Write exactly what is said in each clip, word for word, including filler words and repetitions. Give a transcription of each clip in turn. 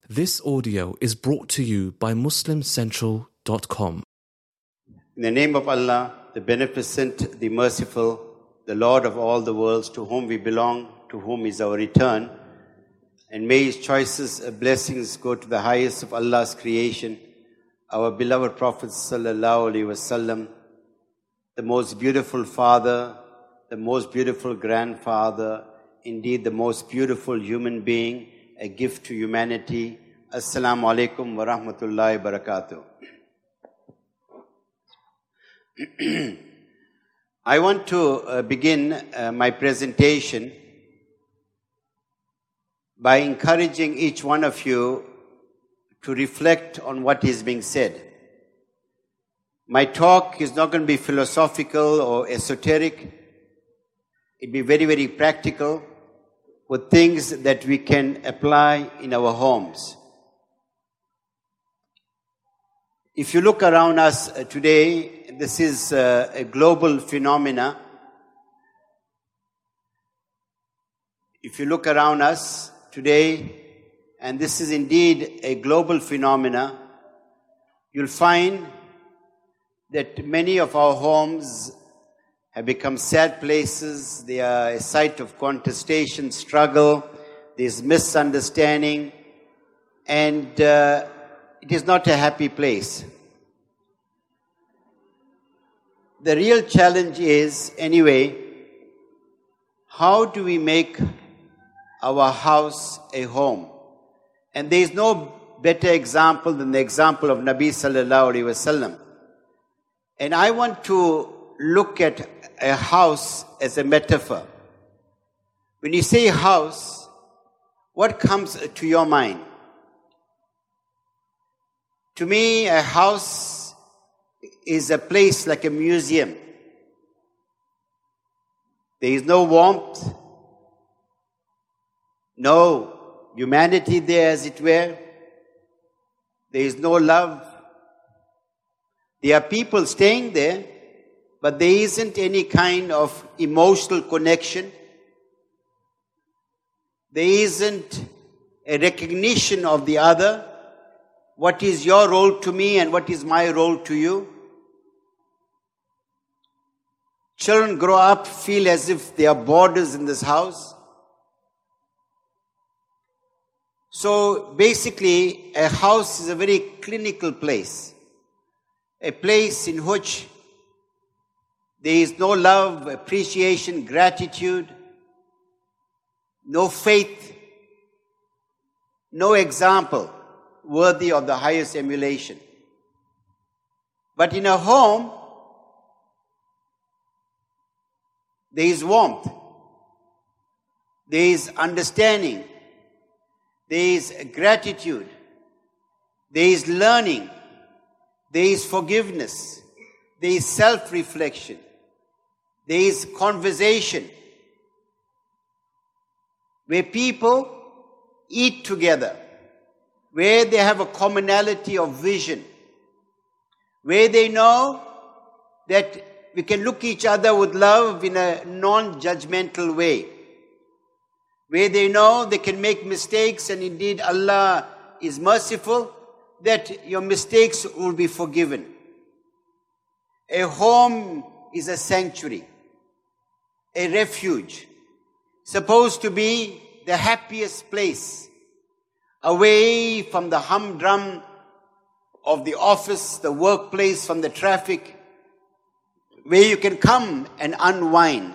This audio is brought to you by Muslim Central dot com. In the name of Allah, the Beneficent, the Merciful, the Lord of all the worlds, to whom we belong, to whom is our return, and may His choices and blessings go to the highest of Allah's creation, our beloved Prophet Sallallahu Alaihi Wasallam, the most beautiful father, the most beautiful grandfather, indeed the most beautiful human being, a gift to humanity. Assalamu alaikum wa rahmatullahi wa barakatuh. I want to uh, begin uh, my presentation by encouraging each one of you to reflect on what is being said. My talk is not going to be philosophical or esoteric. It'll be very, very practical with things that we can apply in our homes. If you look around us today, this is a, a global phenomena. If you look around us today, and this is indeed a global phenomena, you'll find that many of our homes have become sad places. They are a site of contestation, struggle, there's misunderstanding, and uh, it is not a happy place. The real challenge is, anyway, how do we make our house a home? And there is no better example than the example of Nabi Sallallahu Alaihi Wasallam. And I want to look at a house as a metaphor. When you say house, what comes to your mind? To me, a house is a place like a museum. There is no warmth, no humanity there, as it were. There is no love. There are people staying there, but there isn't any kind of emotional connection. There isn't a recognition of the other. What is your role to me and what is my role to you? Children grow up, feel as if they are boarders in this house. So basically, a house is a very clinical place. A place in which there is no love, appreciation, gratitude, no faith, no example worthy of the highest emulation. But in a home, there is warmth, there is understanding, there is gratitude, there is learning, there is forgiveness, there is self-reflection, there is conversation, where people eat together, where they have a commonality of vision, where they know that we can look each other with love in a non-judgmental way, where they know they can make mistakes and indeed Allah is merciful, that your mistakes will be forgiven. A home is a sanctuary, a refuge, supposed to be the happiest place, away from the humdrum of the office, the workplace, from the traffic, where you can come and unwind.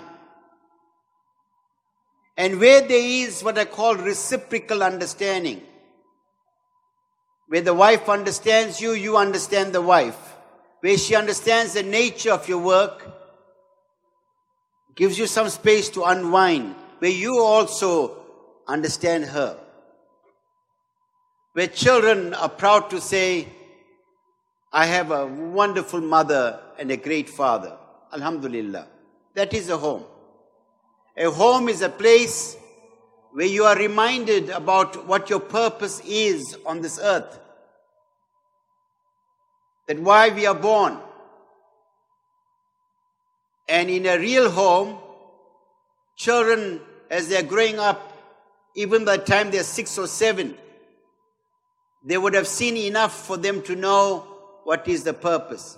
And where there is what I call reciprocal understanding, where the wife understands you, you understand the wife, where she understands the nature of your work, gives you some space to unwind, where you also understand her. Where children are proud to say, I have a wonderful mother and a great father. Alhamdulillah. That is a home. A home is a place where you are reminded about what your purpose is on this earth. That why we are born. And in a real home, children, as they are growing up, even by the time they are six or seven, they would have seen enough for them to know what is the purpose.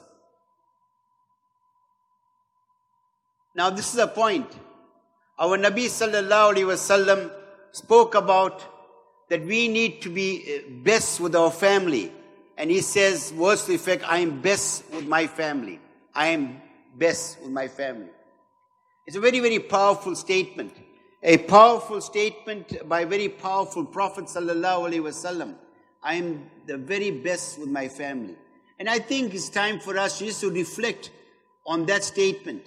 Now this is a point. Our Nabi sallallahu alaihi wasallam spoke about that we need to be best with our family. And he says, words to the effect, I am best with my family. I am best with my family. It's a very, very powerful statement. A powerful statement by a very powerful Prophet sallallahu alaihi wasallam. I am the very best with my family. And I think it's time for us just to reflect on that statement.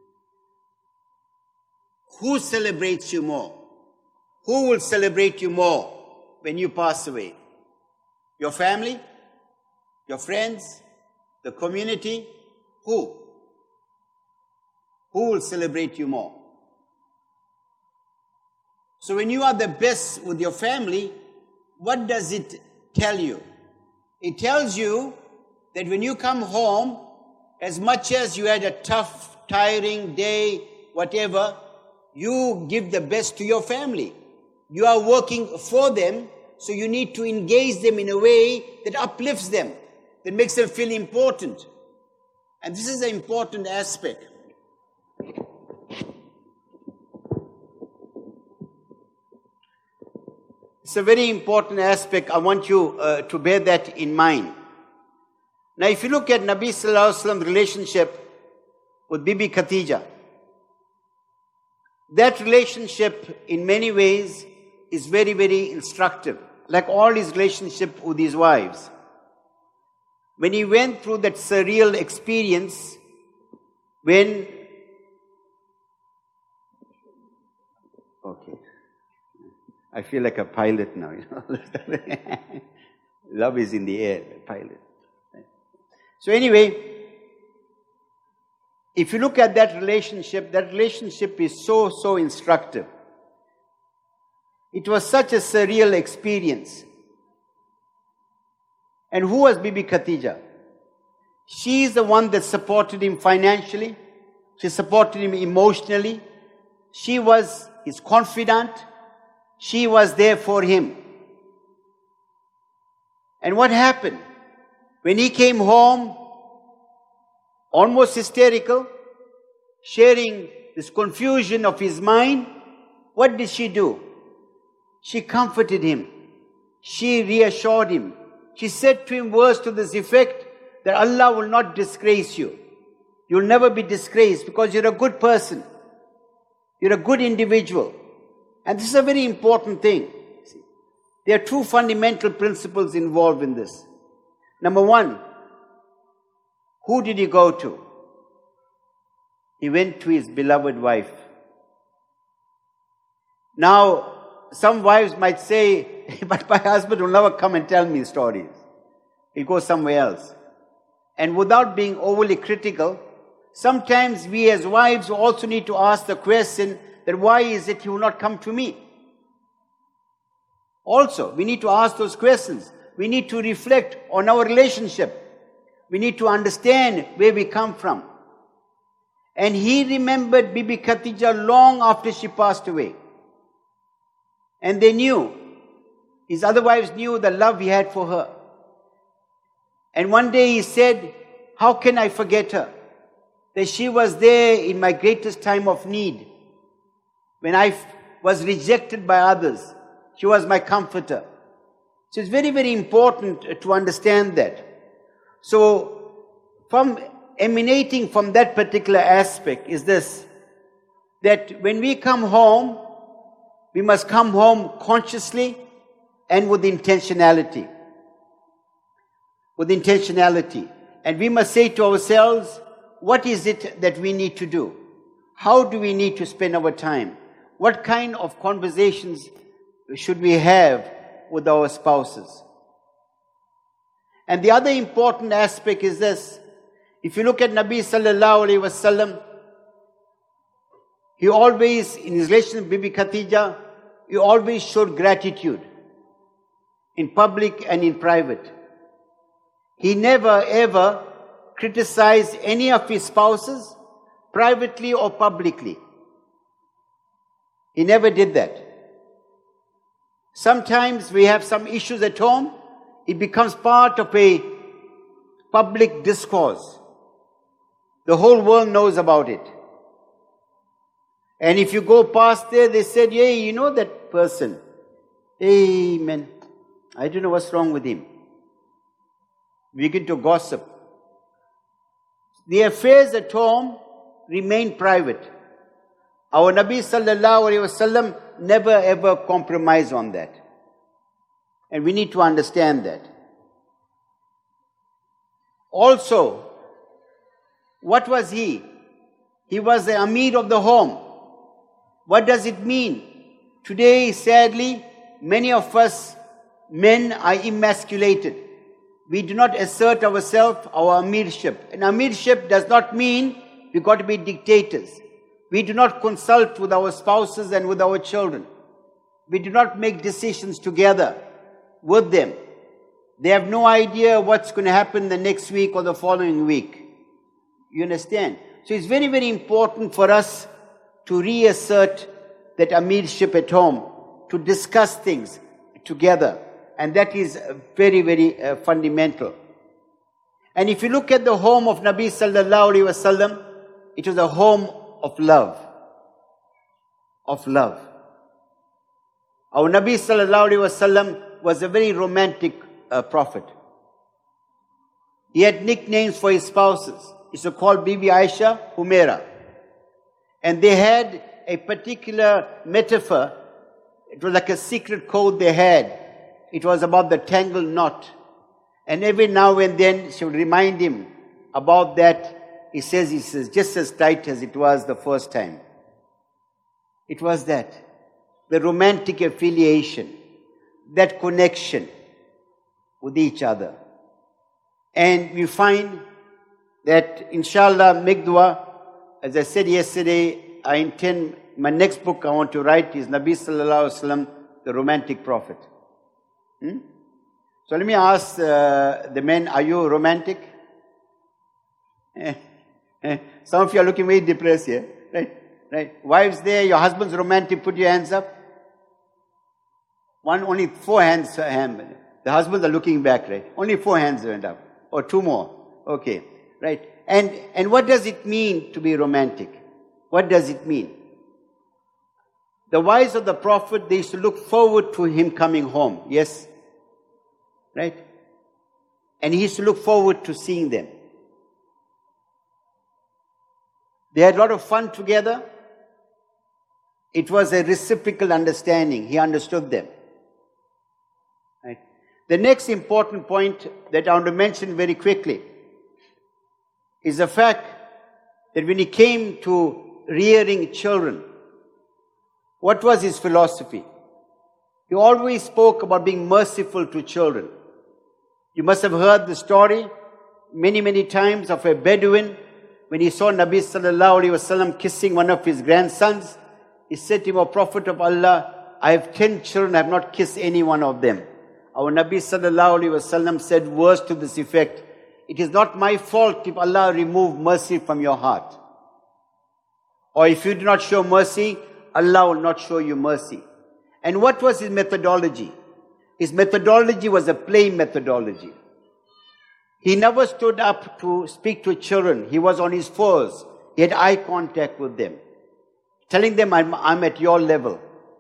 Who celebrates you more? Who will celebrate you more when you pass away? Your family? Your friends? The community? Who? Who will celebrate you more? So when you are the best with your family, what does it tell you? It tells you that when you come home, as much as you had a tough, tiring day, whatever, you give the best to your family. You are working for them, so you need to engage them in a way that uplifts them, that makes them feel important. And this is an important aspect. It's a very important aspect. I want you uh, to bear that in mind. Now, if you look at Nabi Sallallahu Alaihi Wasallam's relationship with Bibi Khatija, that relationship in many ways is very, very instructive, like all his relationship with his wives. When he went through that surreal experience, when, okay, I feel like a pilot now, you know. Love is in the air, pilot. So anyway, if you look at that relationship, that relationship is so, so instructive. It was such a surreal experience. And who was Bibi Khatija? She is the one that supported him financially. She supported him emotionally. She was his confidant. She was there for him. And what happened? When he came home, almost hysterical, sharing this confusion of his mind, what did she do? She comforted him. She reassured him. She said to him words to this effect, that Allah will not disgrace you. You'll never be disgraced because you're a good person. You're a good individual. And this is a very important thing. There are two fundamental principles involved in this. Number one, who did he go to? He went to his beloved wife. Now, some wives might say, but my husband will never come and tell me stories. He'll go somewhere else. And without being overly critical, sometimes we as wives also need to ask the question that why is it he will not come to me? Also, we need to ask those questions. We need to reflect on our relationship. We need to understand where we come from. And he remembered Bibi Khatija long after she passed away. And they knew, his other wives knew the love he had for her. And one day he said, how can I forget her? That she was there in my greatest time of need. When I was rejected by others, she was my comforter. So it's very, very important to understand that. So, from emanating from that particular aspect is this, that when we come home, we must come home consciously and with intentionality. With intentionality. And we must say to ourselves, what is it that we need to do? How do we need to spend our time? What kind of conversations should we have with our spouses? And the other important aspect is this. If you look at Nabi sallallahu alaihi wasallam, he always, in his relation with Bibi Khatija, he always showed gratitude in public and in private. He never ever criticized any of his spouses, privately or publicly. He never did that. Sometimes we have some issues at home. it becomes part of a public discourse. The whole world knows about it. And if you go past there, they said, hey, you know that person? Hey, man, I don't know what's wrong with him. We begin to gossip. The affairs at home remain private. Our Nabi sallallahu alayhi wasallam never ever compromised on that. And we need to understand that. Also, what was he? He was the Amir of the home. What does it mean? Today, sadly, many of us men are emasculated. We do not assert ourselves, our amirship. And amirship does not mean we've got to be dictators. We do not consult with our spouses and with our children. We do not make decisions together with them. They have no idea what's going to happen the next week or the following week. You understand? So it's very, very important for us to reassert that amirship at home, to discuss things together. And that is very, very uh, fundamental. And if you look at the home of Nabi sallallahu alaihi wasallam, it was a home of love. Of love. Our Nabi sallallahu alaihi wasallam was a very romantic uh, prophet. He had nicknames for his spouses. He used to call Bibi Aisha Humaira. And they had a particular metaphor. It was like a secret code they had. It was about the tangled knot. And every now and then she would remind him about that. He says, he says, just as tight as it was the first time. It was that. The romantic affiliation. That connection with each other. And we find that, inshallah, make dua. As I said yesterday, I intend, my next book I want to write is Nabi sallallahu alaihi wasallam, the romantic prophet. Hmm? So let me ask uh, the men, are you romantic? Eh, eh. Some of you are looking very depressed here. Right? Right? Wives there, your husband's romantic, put your hands up. One, only four hands. Uh, the husbands are looking back, right? Only four hands went up. Or two more. Okay. Right? And, and what does it mean to be romantic? What does it mean? The wives of the Prophet, they used to look forward to him coming home. Yes? Right? And he used to look forward to seeing them. They had a lot of fun together. It was a reciprocal understanding. He understood them. Right? The next important point that I want to mention very quickly is the fact that when he came to rearing children, what was his philosophy? He always spoke about being merciful to children. You must have heard the story many, many times of a Bedouin. When he saw Nabi sallallahu alaihi wasallam kissing one of his grandsons, he said to him, O Prophet of Allah, I have ten children, I have not kissed any one of them. Our Nabi sallallahu alaihi wasallam said words to this effect, it is not my fault if Allah remove mercy from your heart. Or if you do not show mercy, Allah will not show you mercy. And what was his methodology? His methodology was a play methodology. He never stood up to speak to children. He was on his fours. He had eye contact with them, telling them, I'm, I'm at your level.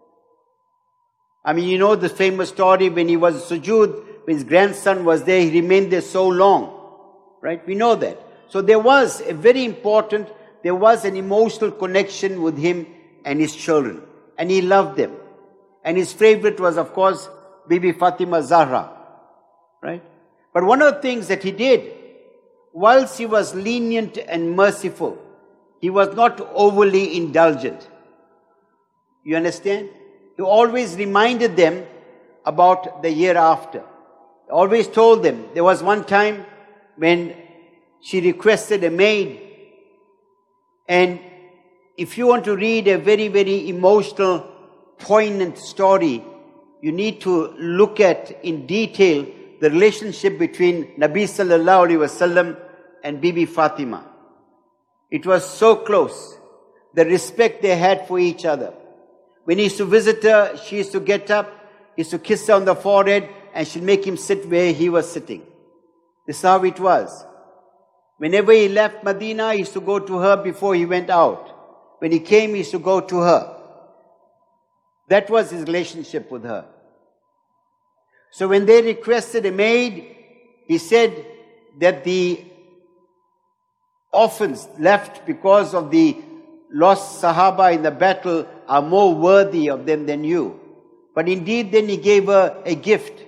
I mean, you know the famous story when he was sujood, when his grandson was there, he remained there so long. Right? We know that. So there was a very important, there was an emotional connection with him and his children. And he loved them. And his favorite was, of course, Bibi Fatima Zahra. Right? But one of the things that he did, whilst he was lenient and merciful, he was not overly indulgent. You understand? He always reminded them about the year after. He always told them. There was one time when she requested a maid. And if you want to read a very, very emotional, poignant story, you need to look at in detail the relationship between Nabi sallallahu alaihi wasallam and Bibi Fatima. It was so close. The respect they had for each other. When he used to visit her, she used to get up, he used to kiss her on the forehead, and she'll make him sit where he was sitting. This is how it was. Whenever he left Medina, he used to go to her before he went out. When he came, he used to go to her. That was his relationship with her. So when they requested a maid, he said that the orphans left because of the lost Sahaba in the battle are more worthy of them than you. But indeed, then he gave her a gift.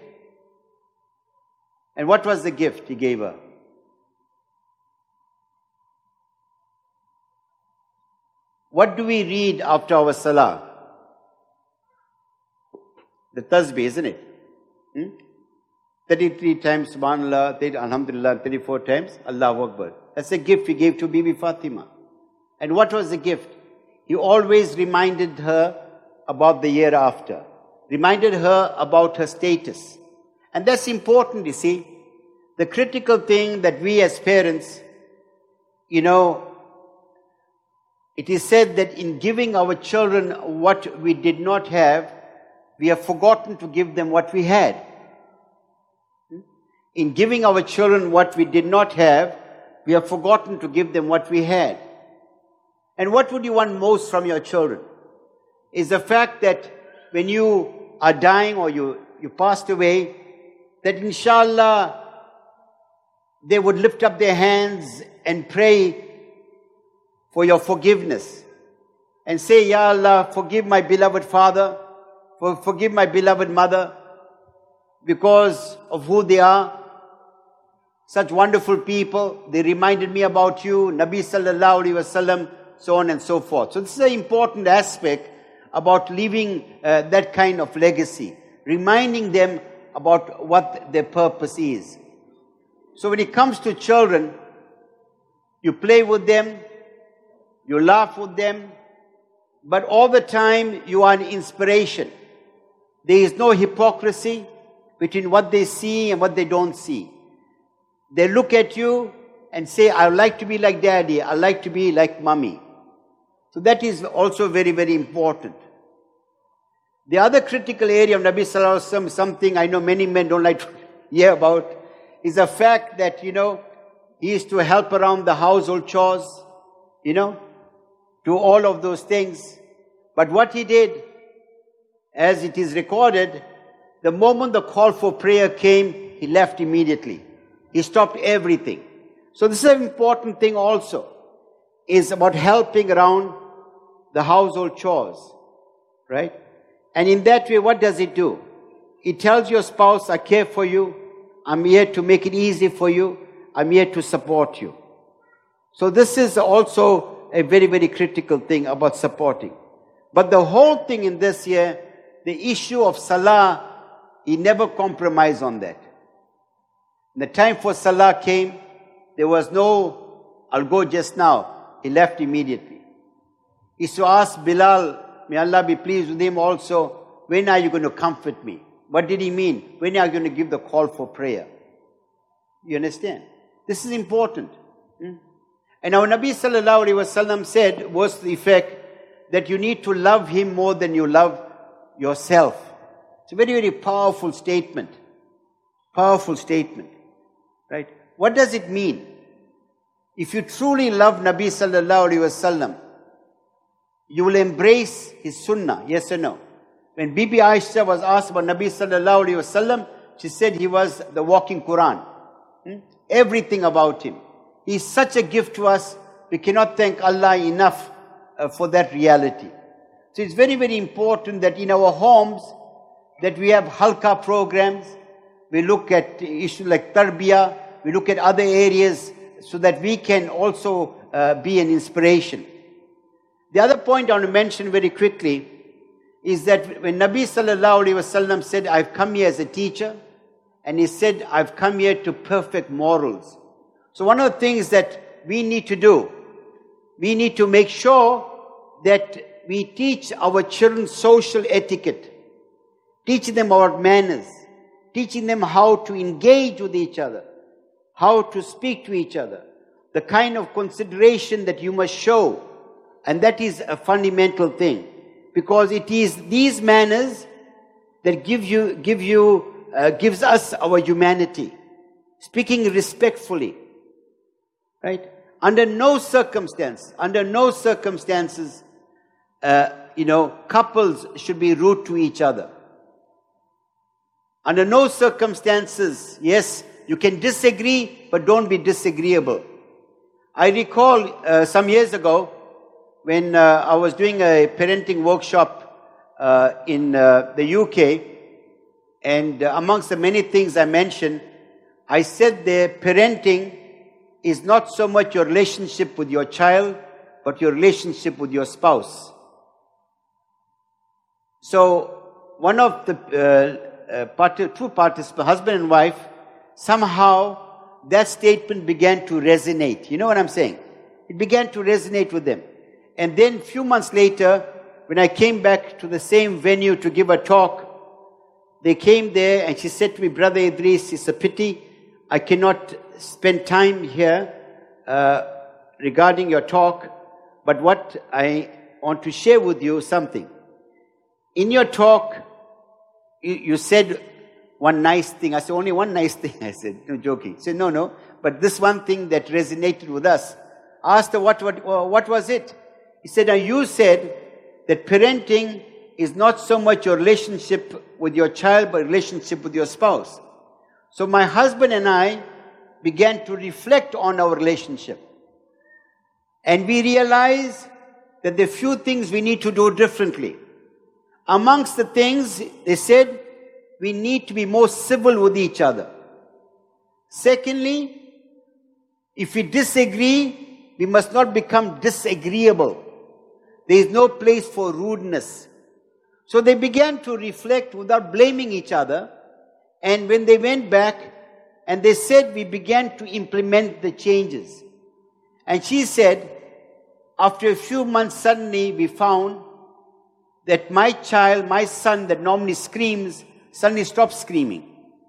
And what was the gift he gave her? What do we read after our salah? The tasbih, isn't it? Hmm? thirty-three times Subhanallah, Alhamdulillah, thirty-four times Allahu Akbar. That's a gift he gave to Bibi Fatima. And what was the gift? He always reminded her about the year after. Reminded her about her status. And that's important, you see. The critical thing that we as parents, you know, it is said that in giving our children what we did not have, we have forgotten to give them what we had. In giving our children what we did not have, we have forgotten to give them what we had. And what would you want most from your children? Is the fact that when you are dying or you, you passed away, that inshallah they would lift up their hands and pray for your forgiveness. And say, Ya Allah, forgive my beloved father, for, forgive my beloved mother, because of who they are. Such wonderful people, they reminded me about you, Nabi sallallahu alaihi wasallam, so on and so forth. So this is an important aspect about leaving uh, that kind of legacy, reminding them about what their purpose is. So when it comes to children, you play with them, you laugh with them, but all the time you are an inspiration. There is no hypocrisy between what they see and what they don't see. They look at you and say, I would like to be like daddy, I like to be like mommy. So that is also very, very important. The other critical area of Nabi Sallallahu Alaihi Wasallam, something I know many men don't like to hear about, is the fact that, you know, he used to help around the household chores, you know, do all of those things. But what he did, as it is recorded, the moment the call for prayer came, he left immediately. He stopped everything. So this is an important thing also, is about helping around the household chores, right? And in that way, what does it do? It tells your spouse, I care for you, I'm here to make it easy for you, I'm here to support you. So this is also a very, very critical thing about supporting. But the whole thing in this year, the issue of salah, he never compromised on that. When the time for salah came, there was no, I'll go just now. He left immediately. He used to ask Bilal, may Allah be pleased with him also, when are you going to comfort me? What did he mean? When are you going to give the call for prayer? You understand? This is important. Hmm? And our Nabi Sallallahu Alaihi Wasallam said, was the effect, that you need to love him more than you love yourself. It's a very, very powerful statement. Powerful statement. Right? What does it mean? If you truly love Nabi Sallallahu Alaihi Wasallam, you will embrace his sunnah, yes or no? When Bibi Aisha was asked about Nabi Sallallahu Alaihi Wasallam, she said he was the walking Quran. Hmm? Everything about him. He is such a gift to us, we cannot thank Allah enough uh, for that reality. So it's very, very important that in our homes, that we have halqa programs, we look at issues like tarbiyah, we look at other areas so that we can also uh, be an inspiration. The other point I want to mention very quickly is that when Nabi Sallallahu Alaihi Wasallam said, I've come here as a teacher, and he said, I've come here to perfect morals. So one of the things that we need to do, we need to make sure that we teach our children social etiquette, teach them about manners, teaching them how to engage with each other, how to speak to each other, the kind of consideration that you must show. And that is a fundamental thing, because it is these manners that give you, give you uh, gives us our humanity. Speaking respectfully. Right? Under no circumstance, under no circumstances, uh, you know, couples should be rude to each other. Under no circumstances, yes, you can disagree, but don't be disagreeable. I recall uh, some years ago, when uh, I was doing a parenting workshop uh, in uh, the U K, and uh, amongst the many things I mentioned, I said there, parenting is not so much your relationship with your child, but your relationship with your spouse. So, one of the uh, uh, part two participants, husband and wife, somehow that statement began to resonate. You know what I'm saying? It began to resonate with them. And then a few months later, when I came back to the same venue to give a talk, they came there and she said to me, Brother Idris, it's a pity I cannot spend time here uh, regarding your talk, but what I want to share with you something. In your talk, you, you said one nice thing. I said, only one nice thing. I said, no, joking. She said, no, no, but this one thing that resonated with us. I asked her, what, what, what was it? He said, now you said that parenting is not so much your relationship with your child, but relationship with your spouse. So my husband and I began to reflect on our relationship. And we realized that there are few things we need to do differently. Amongst the things, they said, we need to be more civil with each other. Secondly, if we disagree, we must not become disagreeable. There is no place for rudeness. So they began to reflect without blaming each other. And when they went back, and they said, we began to implement the changes. And she said, after a few months, suddenly we found that my child, my son that normally screams, suddenly stopped screaming.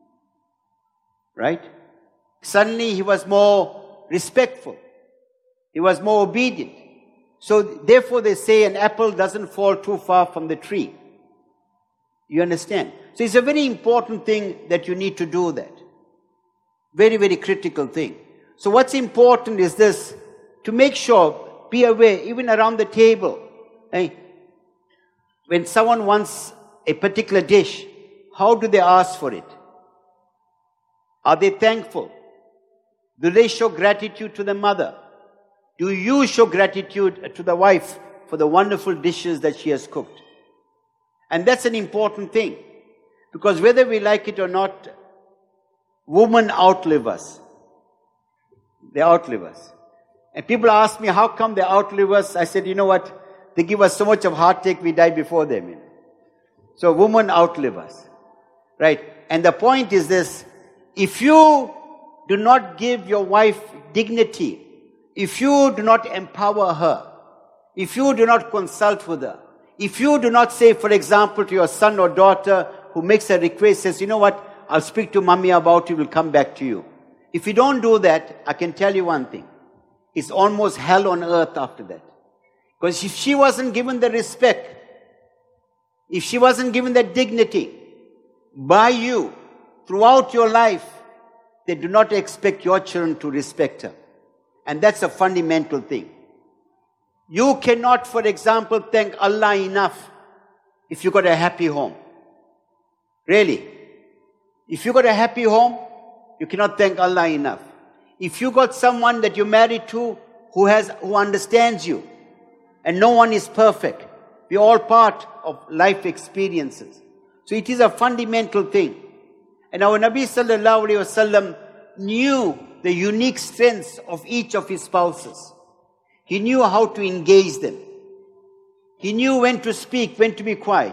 Right? Suddenly he was more respectful. He was more obedient. So therefore they say an apple doesn't fall too far from the tree. You understand? So it's a very important thing that you need to do that. Very, very critical thing. So what's important is this, to make sure, be aware, even around the table, hey, when someone wants a particular dish, how do they ask for it? Are they thankful? Do they show gratitude to the mother? Do you show gratitude to the wife for the wonderful dishes that she has cooked? And that's an important thing. Because whether we like it or not, women outlive us. They outlive us. And people ask me, how come they outlive us? I said, you know what? They give us so much of heartache, we die before them. You know? So women outlive us. Right? And the point is this, if you do not give your wife dignity, if you do not empower her, if you do not consult with her, if you do not say, for example, to your son or daughter who makes a request, says, you know what, I'll speak to mommy about it, we'll come back to you. If you don't do that, I can tell you one thing. It's almost hell on earth after that. Because if she wasn't given the respect, if she wasn't given the dignity by you throughout your life, they do not expect your children to respect her. And that's a fundamental thing. You cannot, for example, thank Allah enough if you got a happy home. Really. If you got a happy home, you cannot thank Allah enough. If you got someone that you're married to who has, who understands you, and no one is perfect. We're all part of life experiences. So it is a fundamental thing. And our Nabi sallallahu alayhi wasallam knew the unique strengths of each of his spouses. He knew how to engage them. He knew when to speak, when to be quiet.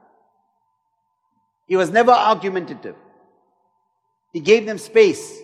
He was never argumentative. He gave them space.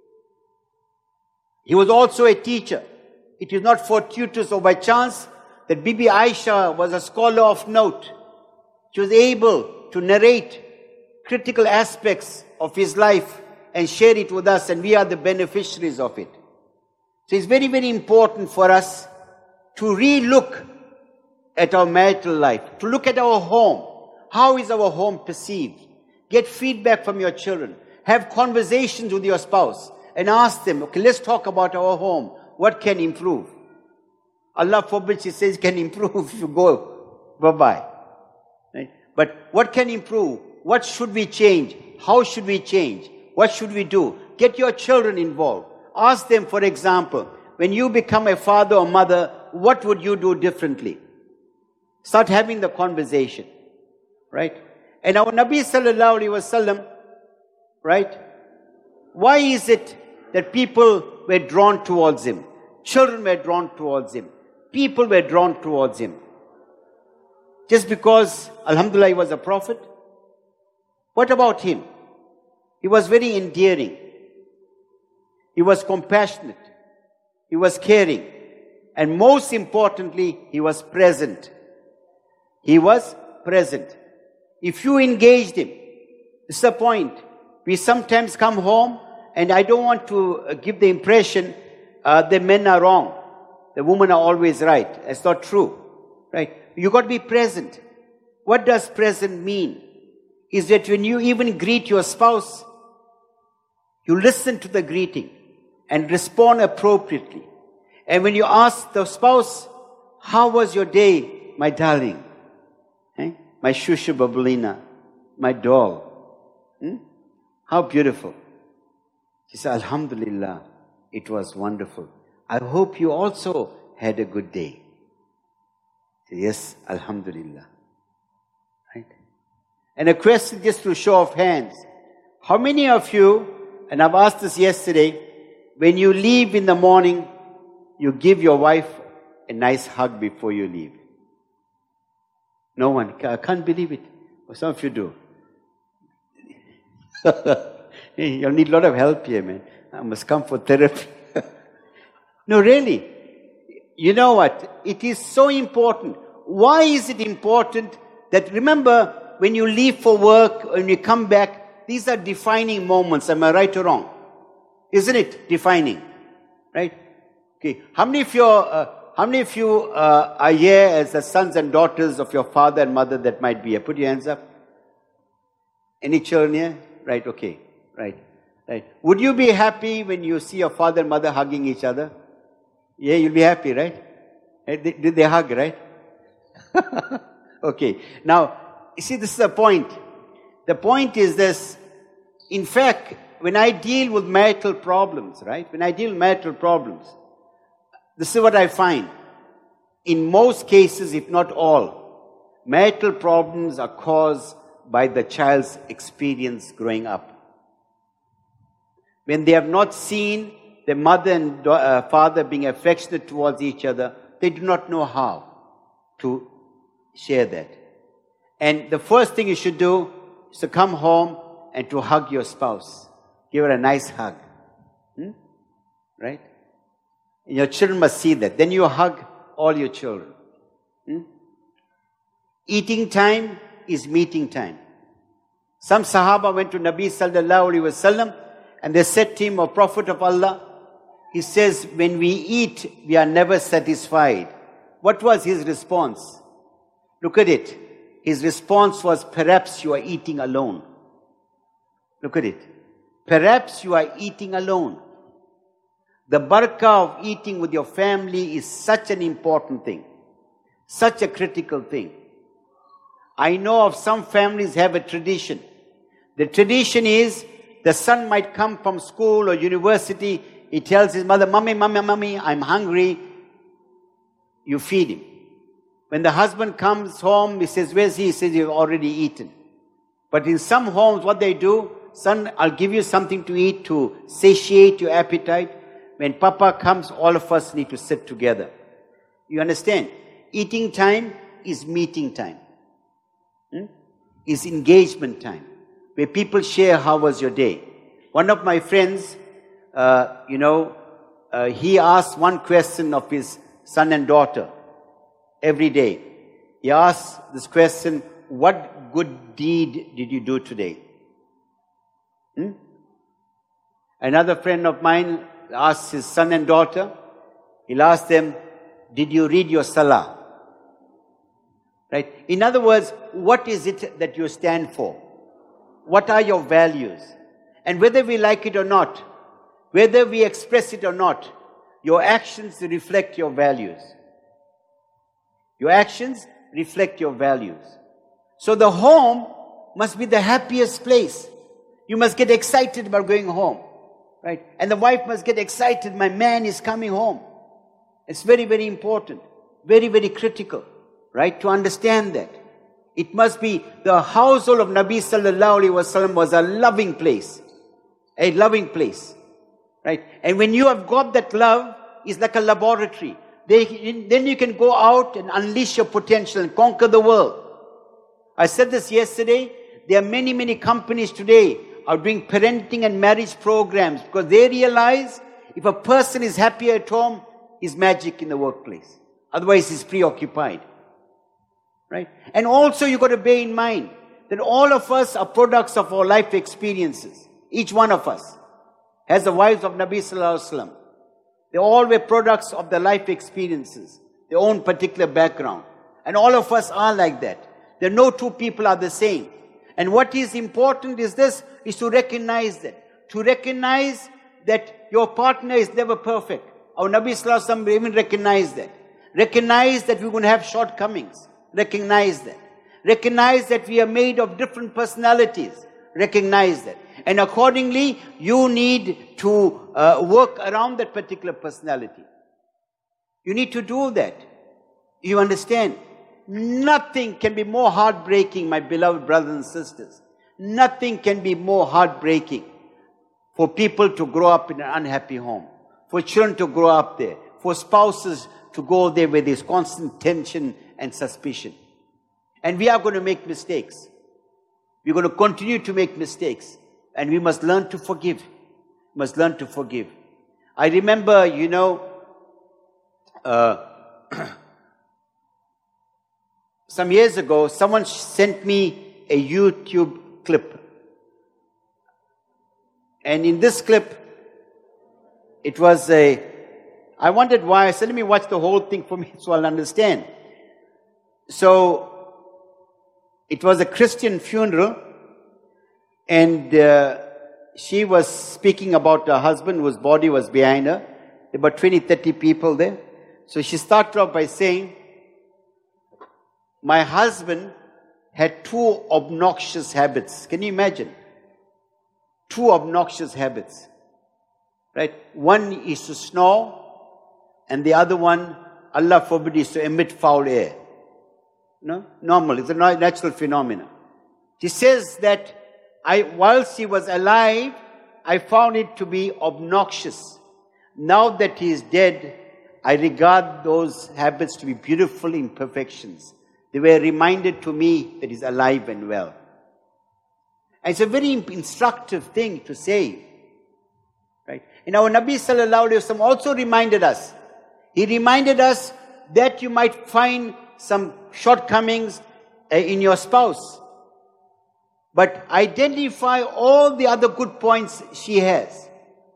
He was also a teacher. It is not fortuitous or by chance that Bibi Aisha was a scholar of note. She was able to narrate critical aspects of his life and share it with us, and we are the beneficiaries of it. So it's very, very important for us to re-look at our marital life, to look at our home. How is our home perceived? Get feedback from your children. Have conversations with your spouse and ask them, okay, let's talk about our home. What can improve? Allah forbid she says can improve if you go, bye-bye. Right? But what can improve? What should we change? How should we change? What should we do? Get your children involved. Ask them, for example, when you become a father or mother, what would you do differently? Start having the conversation. Right? And our Nabi sallallahu alaihi wasallam, right? Why is it that people were drawn towards him? Children were drawn towards him. People were drawn towards him. Just because, alhamdulillah, he was a prophet? What about him? He was very endearing. He was compassionate. He was caring. And most importantly, he was present. He was present. If you engaged him, this is the point. We sometimes come home, and I don't want to give the impression uh, the men are wrong. The women are always right. That's not true. Right? You got to be present. What does present mean? Is that when you even greet your spouse, you listen to the greeting and respond appropriately. And when you ask the spouse, how was your day, my darling? Eh? My shushu babulina, my doll. Hmm? How beautiful. She said, Alhamdulillah, it was wonderful. I hope you also had a good day. Said, yes, Alhamdulillah. Right? And a question just to show of hands. How many of you, and I've asked this yesterday, when you leave in the morning, you give your wife a nice hug before you leave? No one. I can't believe it. Well, some of you do. You'll need a lot of help here, man. I must come for therapy. No, really. You know what? It is so important. Why is it important that, remember, when you leave for work, when you come back, these are defining moments. Am I right or wrong? Isn't it defining? Right? Okay. How many of you, uh, how many of you uh, are here as the sons and daughters of your father and mother that might be here? Put your hands up. Any children here? Right, okay. Right, right. Would you be happy when you see your father and mother hugging each other? Yeah, you'll be happy, right? Did they hug, right? Okay. Now, you see, this is the point. The point is this. In fact, when I deal with marital problems, right? When I deal with marital problems, this is what I find. In most cases, if not all, marital problems are caused by the child's experience growing up. When they have not seen their mother and uh, father being affectionate towards each other, they do not know how to share that. And the first thing you should do is to come home and to hug your spouse. Give her a nice hug. Hmm? Right? And your children must see that. Then you hug all your children. Hmm? Eating time is meeting time. Some Sahaba went to Nabi sallallahu alaihi wasallam and they said to him, O Prophet of Allah, he says, when we eat, we are never satisfied. What was his response? Look at it. His response was, perhaps you are eating alone. Look at it. Perhaps you are eating alone. The barakah of eating with your family is such an important thing. Such a critical thing. I know of some families have a tradition. The tradition is, the son might come from school or university. He tells his mother, Mommy, Mommy, Mommy, I'm hungry. You feed him. When the husband comes home, he says, where's he? He says, you've already eaten. But in some homes, what they do, son, I'll give you something to eat to satiate your appetite. When Papa comes, all of us need to sit together. You understand? Eating time is meeting time. Hmm? Is engagement time. Where people share how was your day. One of my friends, uh, you know, uh, he asked one question of his son and daughter every day. He asked this question, what good deed did you do today? Hmm? Another friend of mine asked his son and daughter, he'll ask them, did you read your salah? Right? In other words, what is it that you stand for? what are your values? And whether we like it or not, whether we express it or not, your actions reflect your values. Your actions reflect your values. So the home must be the happiest place. You must get excited about going home, right? And the wife must get excited, my man is coming home. It's very, very important, very, very critical, right? To understand that. It must be the household of Nabi sallallahu alaihi wasallam was a loving place, a loving place, right? And when you have got that love, it's like a laboratory. They, then you can go out and unleash your potential and conquer the world. I said this yesterday. There are many, many companies today are doing parenting and marriage programs because they realize if a person is happy at home, he's magic in the workplace. Otherwise, he's preoccupied. Right? And also you've got to bear in mind that all of us are products of our life experiences. Each one of us has the wives of Nabi sallallahu alaihi wasallam. They all were products of their life experiences, their own particular background. And all of us are like that. There are no two people are the same. And what is important is this, is to recognize that. To recognize that your partner is never perfect. Our Nabi sallallahu alaihi wasallam even recognized that. Recognize that we're going to have shortcomings. Recognize that. Recognize that we are made of different personalities. Recognize that. And accordingly, you need to uh, work around that particular personality. You need to do that. You understand? Nothing can be more heartbreaking, my beloved brothers and sisters. Nothing can be more heartbreaking for people to grow up in an unhappy home, for children to grow up there, for spouses to go there with this constant tension and suspicion. And we are going to make mistakes. We're going to continue to make mistakes. And we must learn to forgive. We must learn to forgive. I remember, you know, uh, some years ago, someone sent me a YouTube clip. And in this clip, it was a, I wondered why. I said, let me watch the whole thing for me so I'll understand. So, it was a Christian funeral, and uh, she was speaking about her husband whose body was behind her. There were about twenty, thirty people there. So she started off by saying, my husband had two obnoxious habits. Can you imagine? Two obnoxious habits. Right? One is to snore, and the other one, Allah forbid, is to emit foul air. No? Normal. It's a natural phenomenon. She says that I, whilst he was alive, I found it to be obnoxious. Now that he is dead, I regard those habits to be beautiful imperfections. They were reminded to me that he's alive and well. And it's a very instructive thing to say. Right? And our Nabi sallallahu alaihi wasallam also reminded us. He reminded us that you might find some shortcomings uh, in your spouse. But identify all the other good points she has.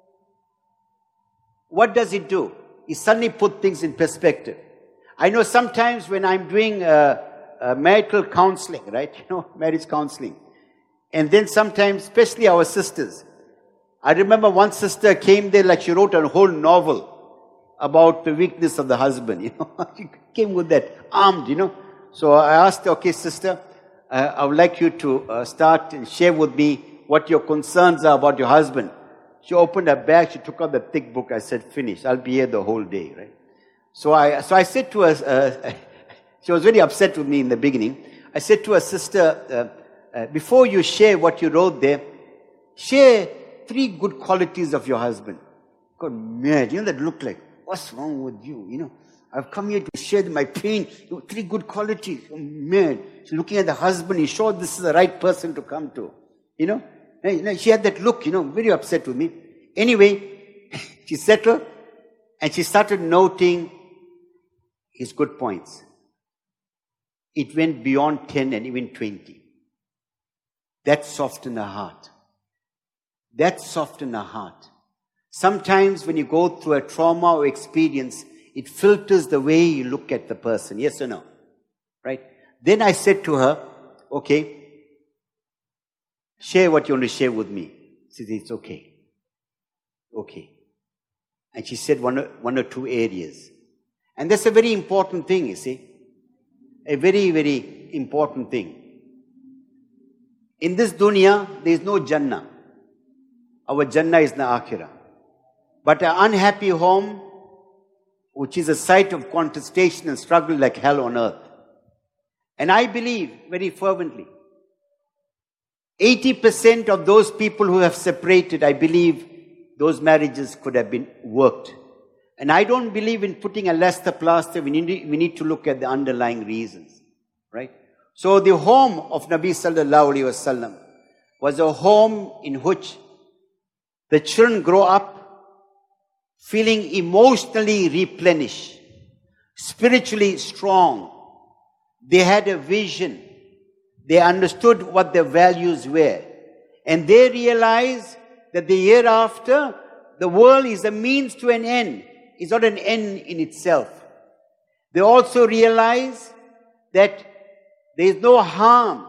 What does it do? It suddenly puts things in perspective. I know sometimes when I'm doing uh, uh, marital counseling, right? You know, marriage counseling. And then sometimes, especially our sisters. I remember one sister came there like she wrote a whole novel about the weakness of the husband, you know. She came with that, armed, you know. So I asked her, okay, sister, uh, I would like you to uh, start and share with me what your concerns are about your husband. She opened her bag, she took out the thick book. I said, finish, I'll be here the whole day, right? So I, so I said to her, uh, she was very upset with me in the beginning. I said to her, sister, uh, uh, before you share what you wrote there, share three good qualities of your husband. God, man, you know that look like, what's wrong with you? You know, I've come here to share my pain. Three good qualities. Oh, man, she's looking at the husband. He's sure this is the right person to come to. You know, and she had that look, you know, very upset with me. Anyway, she settled and she started noting his good points. It went beyond ten and even twenty. That softened her heart. That softened her heart. Sometimes when you go through a trauma or experience, it filters the way you look at the person. Yes or no? Right? Then I said to her, okay, share what you want to share with me. She said, it's okay. Okay. And she said one or, one or two areas. And that's a very important thing, you see. A very, very important thing. In this dunya, there is no Jannah. Our Jannah is the Akhirah. But an unhappy home, which is a site of contestation and struggle like hell on earth. And I believe very fervently, eighty percent of those people who have separated, I believe those marriages could have been worked. And I don't believe in putting a plaster plaster. We need, we need to look at the underlying reasons. Right? So the home of Nabi Sallallahu Alaihi Wasallam was a home in which the children grow up feeling emotionally replenished, spiritually strong. They had a vision. They understood what their values were. And they realized that the year after, the world is a means to an end. It's not an end in itself. They also realize that there is no harm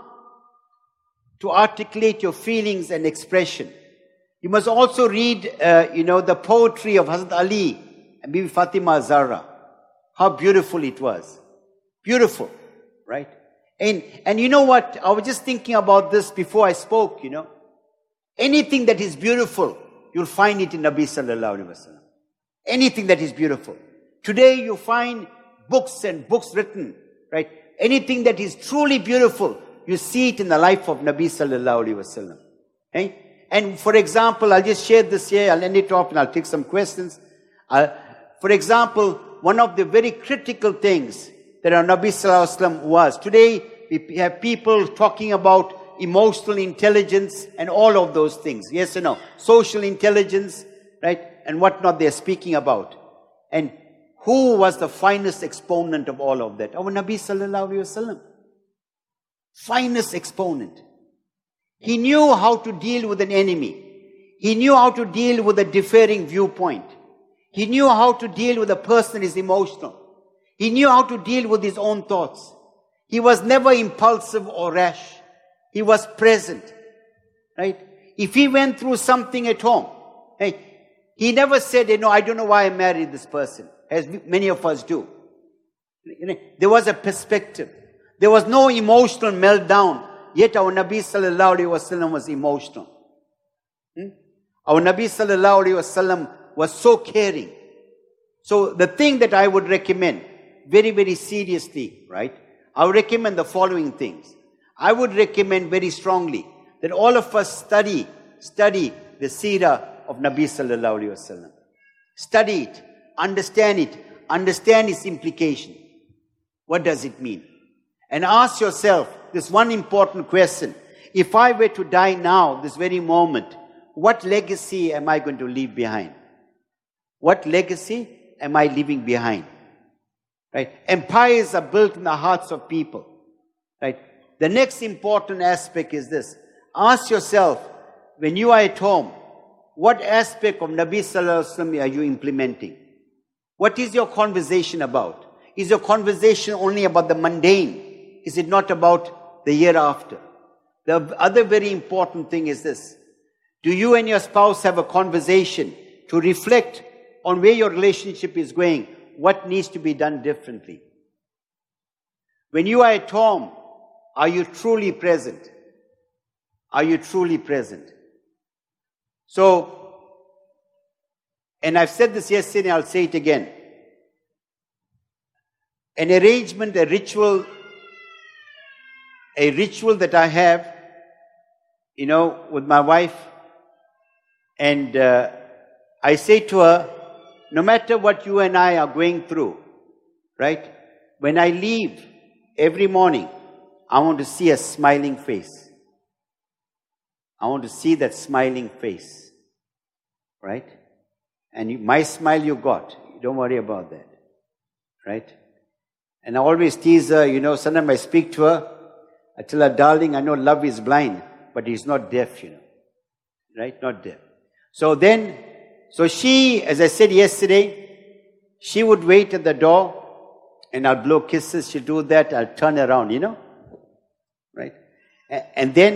to articulate your feelings and expression. You must also read, uh, you know, the poetry of Hazrat Ali and Bibi Fatima Zahra. How beautiful it was. Beautiful, right? And, and you know what? I was just thinking about this before I spoke, you know. Anything that is beautiful, you'll find it in Nabi Sallallahu Alaihi Wasallam. Anything that is beautiful. Today you find books and books written, right? Anything that is truly beautiful, you see it in the life of Nabi Sallallahu Alaihi Wasallam. Okay? And for example, I'll just share this here, I'll end it off and I'll take some questions. Uh, for example, one of the very critical things that our Nabi Sallallahu Alaihi Wasallam was, today we have people talking about emotional intelligence and all of those things. Yes or no? Social intelligence, right? And whatnot they're speaking about. And who was the finest exponent of all of that? Our Nabi Sallallahu Alaihi Wasallam. Finest exponent. He knew how to deal with an enemy. He knew how to deal with a differing viewpoint. He knew how to deal with a person who is emotional. He knew how to deal with his own thoughts. He was never impulsive or rash. He was present. Right? If he went through something at home, hey, he never said, you know, I don't know why I married this person, as many of us do. You know, there was a perspective. There was no emotional meltdown. Yet our Nabi Sallallahu Alaihi Wasallam was emotional. Hmm? Our Nabi Sallallahu Alaihi Wasallam was so caring. So the thing that I would recommend, very, very seriously, right? I would recommend the following things. I would recommend very strongly that all of us study, study the seerah of Nabi Sallallahu Alaihi Wasallam. Study it, understand it, understand its implication. What does it mean? And ask yourself this one important question. If I were to die now, this very moment, what legacy am I going to leave behind? What legacy am I leaving behind? Right? Empires are built in the hearts of people. Right? The next important aspect is this. Ask yourself, when you are at home, what aspect of Nabi Sallallahu Alaihi Wasallam are you implementing? What is your conversation about? Is your conversation only about the mundane? Is it not about the year after? The other very important thing is this. Do you and your spouse have a conversation to reflect on where your relationship is going? What needs to be done differently? When you are at home, are you truly present? Are you truly present? So, and I've said this yesterday, I'll say it again. An arrangement, a ritual, a ritual that I have, you know, with my wife, and uh, I say to her, no matter what you and I are going through, right? When I leave every morning, I want to see a smiling face. I want to see that smiling face, right? And you, my smile you got. Don't worry about that, right? And I always tease her, you know, sometimes I speak to her, I tell her, darling, I know love is blind, but he's not deaf, you know, right? Not deaf. So then, so she, as I said yesterday, she would wait at the door and I'll blow kisses. She'll do that. I'll turn around, you know, right? And then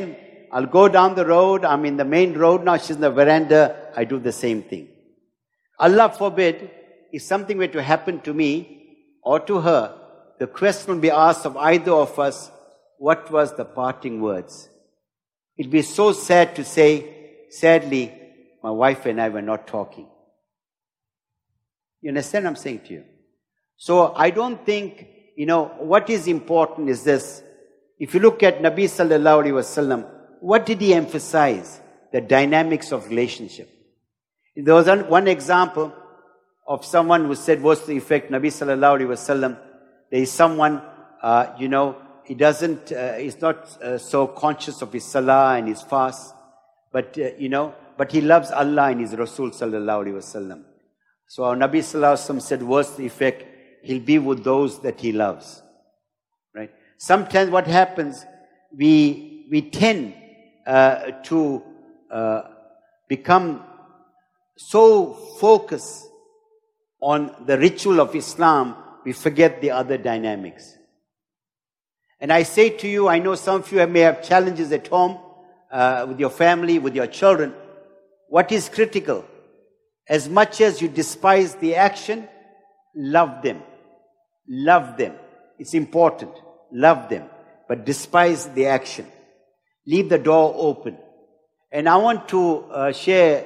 I'll go down the road. I'm in the main road now. She's in the veranda. I do the same thing. Allah forbid, if something were to happen to me or to her, the question will be asked of either of us, what was the parting words? It'd be so sad to say, sadly, my wife and I were not talking. You understand what I'm saying to you? So I don't think, you know, what is important is this. If you look at Nabi sallallahu alaihi wasallam, what did he emphasize? The dynamics of relationship. There was one example of someone who said, what's the effect? Nabi sallallahu alaihi wasallam, there is someone, uh, you know, he doesn't, uh, he's not uh, so conscious of his salah and his fast, but, uh, you know, but he loves Allah and his Rasul sallallahu alaihi wasallam. So our Nabi sallallahu alaihi wasallam said, what's the effect? He'll be with those that he loves. Right? Sometimes what happens, we, we tend uh, to uh, become so focused on the ritual of Islam, we forget the other dynamics. And I say to you, I know some of you may have challenges at home, uh, with your family, with your children. What is critical? As much as you despise the action, love them. Love them. It's important. Love them. But despise the action. Leave the door open. And I want to uh, share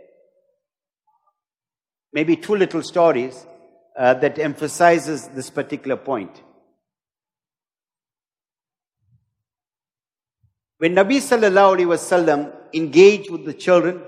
maybe two little stories uh, that emphasizes this particular point. When Nabi sallallahu alaihi wasallam engaged with the children,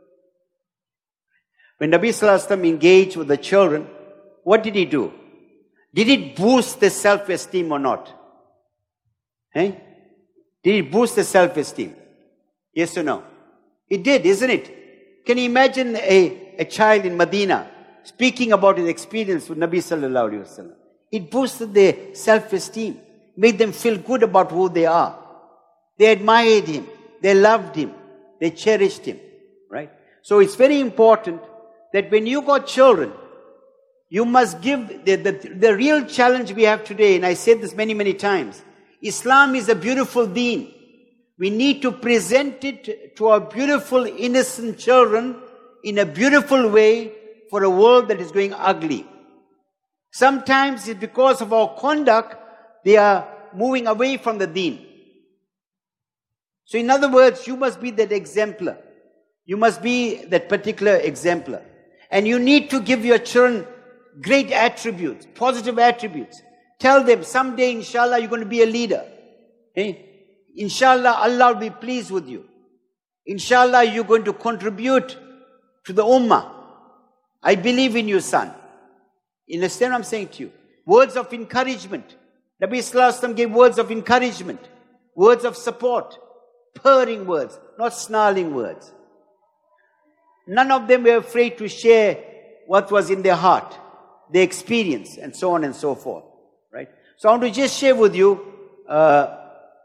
when Nabi sallallahu alaihi wasallam engaged with the children, what did he do? Did it boost the self-esteem or not? Eh? Did it boost the self-esteem? Yes or no? It did, isn't it? Can you imagine a, a child in Medina speaking about his experience with Nabi sallallahu alaihi wasallam? It boosted their self-esteem, made them feel good about who they are. They admired him. They loved him. They cherished him. Right? So it's very important that when you got children, you must give the, the, the real challenge we have today, and I said this many, many times. Islam is a beautiful deen. We need to present it to our beautiful, innocent children in a beautiful way for a world that is going ugly. Sometimes it's because of our conduct, they are moving away from the deen. So in other words, you must be that exemplar. You must be that particular exemplar. And you need to give your children great attributes, positive attributes. Tell them, someday, inshallah, you're going to be a leader. Eh? Inshallah, Allah will be pleased with you. Inshallah, you're going to contribute to the ummah. I believe in you, son. You understand what I'm saying to you? Words of encouragement. Nabi Sallallahu Alaihi Wasallam gave words of encouragement, words of support, purring words, not snarling words. None of them were afraid to share what was in their heart, their experience, and so on and so forth. Right? So I want to just share with you uh,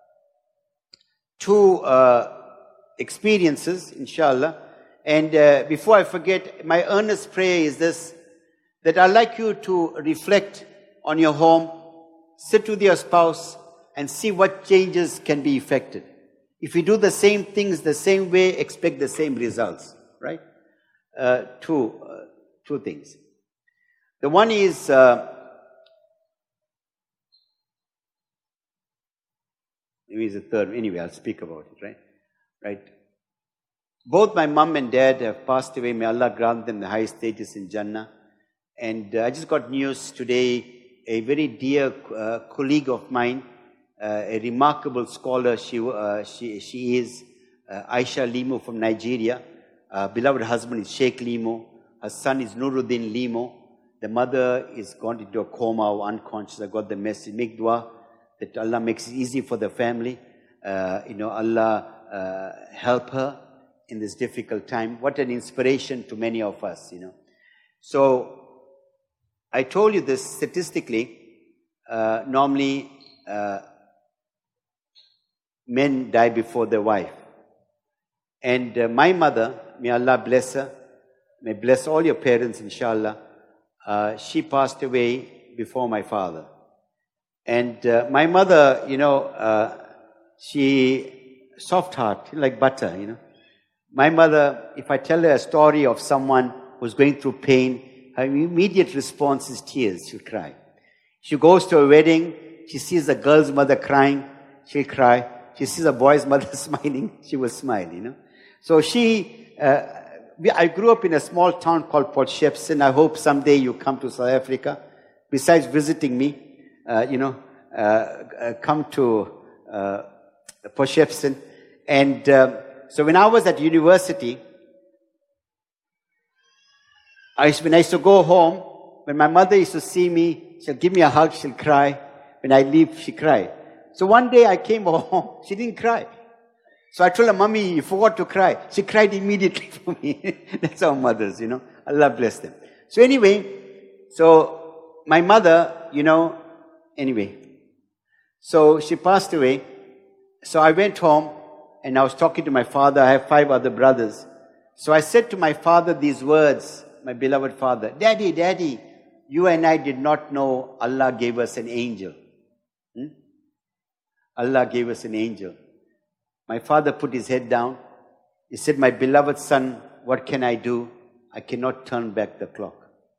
two uh, experiences, inshallah. And uh, before I forget, my earnest prayer is this, that I'd like you to reflect on your home, sit with your spouse, and see what changes can be effected. If you do the same things the same way, expect the same results. Right? Uh, two, uh, two things. The one is, uh, maybe it's the third. Anyway, I'll speak about it. Right? Right? Both my mom and dad have passed away. May Allah grant them the highest status in Jannah. And uh, I just got news today. A very dear uh, colleague of mine, uh, a remarkable scholar, she uh, she she is uh, Aisha Limo from Nigeria. Uh, beloved husband is Sheikh Limo. Her son is Nuruddin Limo. The mother is gone into a coma or unconscious. I got the message. Make dua that Allah makes it easy for the family. Uh, you know, Allah uh, help her in this difficult time. What an inspiration to many of us, you know. So, I told you this statistically, uh, normally uh, men die before their wife. And uh, my mother, may Allah bless her, may bless all your parents, inshallah, uh, she passed away before my father. And uh, my mother, you know, uh, she soft heart, like butter, you know. My mother, if I tell her a story of someone who's going through pain, her immediate response is tears. She'll cry. She goes to a wedding, she sees a girl's mother crying, she'll cry. She sees a boy's mother smiling, she will smile, you know. So she, uh, we, I grew up in a small town called Port Shepstone. I hope someday you come to South Africa. Besides visiting me, uh, you know, uh, uh, come to uh, Port Shepstone. And uh, so when I was at university, I used, when I used to go home, when my mother used to see me, she'll give me a hug, she'll cry. When I leave, she cried. So one day I came home, she didn't cry. So I told her, Mommy, you forgot to cry. She cried immediately for me. That's our mothers, you know. Allah bless them. So anyway, so my mother, you know, anyway. So she passed away. So I went home and I was talking to my father. I have five other brothers. So I said to my father these words, my beloved father, Daddy, Daddy, you and I did not know Allah gave us an angel. Hmm? Allah gave us an angel. My father put his head down. He said, my beloved son, what can I do? I cannot turn back the clock.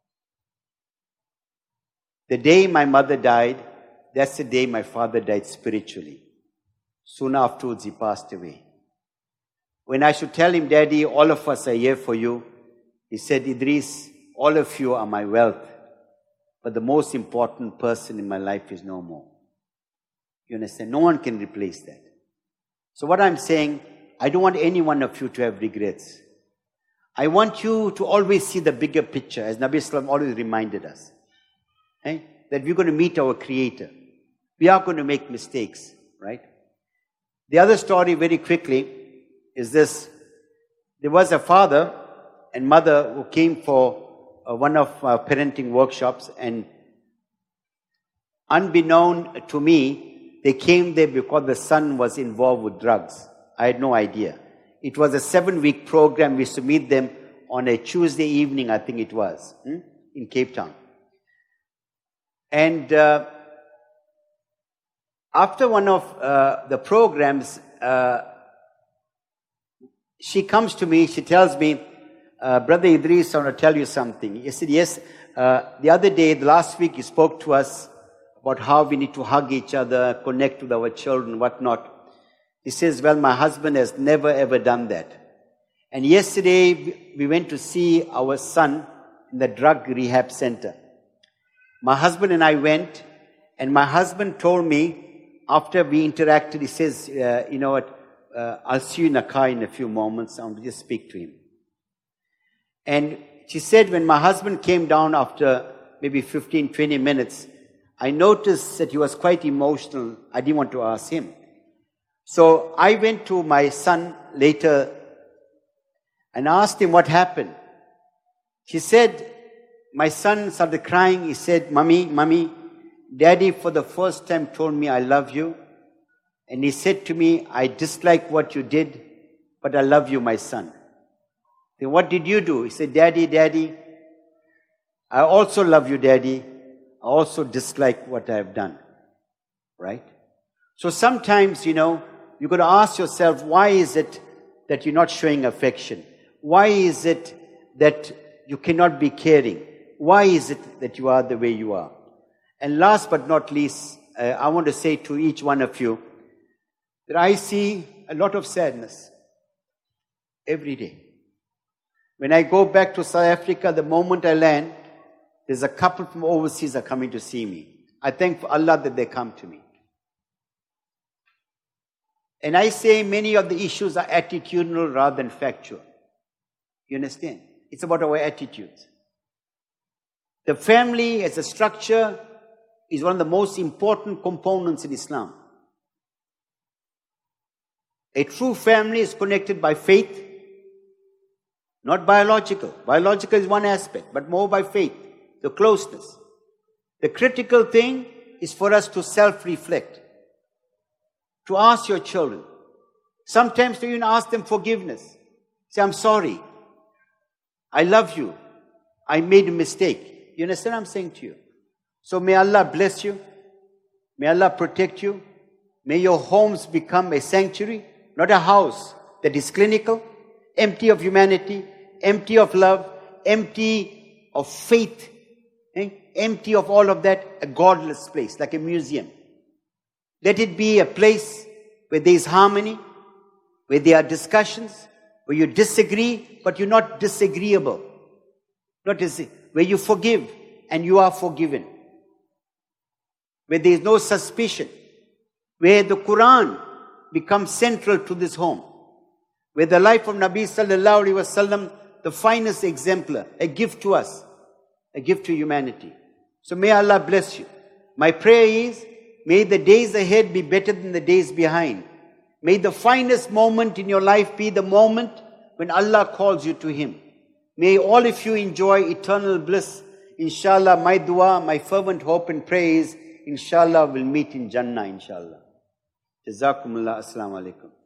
The day my mother died, that's the day my father died spiritually. Soon afterwards, he passed away. When I should tell him, Daddy, all of us are here for you, he said, Idris, all of you are my wealth, but the most important person in my life is no more. You understand? No one can replace that. So what I'm saying, I don't want any one of you to have regrets. I want you to always see the bigger picture, as Nabi Sallam always reminded us. Okay? That we're going to meet our Creator. We are going to make mistakes, right? The other story, very quickly, is this. There was a father and mother who came for uh, one of our parenting workshops, and unbeknown to me, they came there because the son was involved with drugs. I had no idea. It was a seven-week program. We used to meet them on a Tuesday evening, I think it was, hmm, in Cape Town. And uh, after one of uh, the programs, uh, she comes to me, she tells me, uh, Brother Idris, I want to tell you something. He said, yes, uh, the other day, the last week, you spoke to us about how we need to hug each other, connect with our children, whatnot. He says, well, my husband has never ever done that. And yesterday, we went to see our son in the drug rehab center. My husband and I went, and my husband told me, after we interacted, he says, uh, you know what, uh, I'll see you in a car in a few moments. I want to just speak to him. And she said, when my husband came down after maybe fifteen, twenty minutes, I noticed that he was quite emotional. I didn't want to ask him. So I went to my son later and asked him what happened. She said, my son started crying. He said, Mommy, Mommy, Daddy for the first time told me I love you. And he said to me, I dislike what you did, but I love you, my son. Then what did you do? He said, Daddy, Daddy, I also love you, Daddy. I also dislike what I have done. Right? So sometimes, you know, you've got to ask yourself, why is it that you're not showing affection? Why is it that you cannot be caring? Why is it that you are the way you are? And last but not least, uh, I want to say to each one of you that I see a lot of sadness every day. When I go back to South Africa, the moment I land, there's a couple from overseas are coming to see me. I thank Allah that they come to me. And I say many of the issues are attitudinal rather than factual. You understand? It's about our attitudes. The family as a structure is one of the most important components in Islam. A true family is connected by faith, not biological. Biological is one aspect, but more by faith, the closeness. The critical thing is for us to self-reflect, to ask your children. Sometimes to even ask them forgiveness. Say, I'm sorry. I love you. I made a mistake. You understand what I'm saying to you? So may Allah bless you. May Allah protect you. May your homes become a sanctuary. not a house that is clinical, empty of humanity, empty of love, empty of faith, eh? empty of all of that, a godless place, like a museum. Let it be a place where there is harmony, where there are discussions, where you disagree, but you're not disagreeable. Not dis- where you forgive and you are forgiven. Where there is no suspicion. Where the Quran becomes central to this home. Where the life of Nabi sallallahu alaihi wasallam, the finest exemplar, a gift to us, a gift to humanity. So may Allah bless you. My prayer is, may the days ahead be better than the days behind. May the finest moment in your life be the moment when Allah calls you to Him. May all of you enjoy eternal bliss. Inshallah, my dua, my fervent hope and prayer is, inshallah, we'll meet in Jannah, inshallah. Jazakumullah, assalamu alaikum.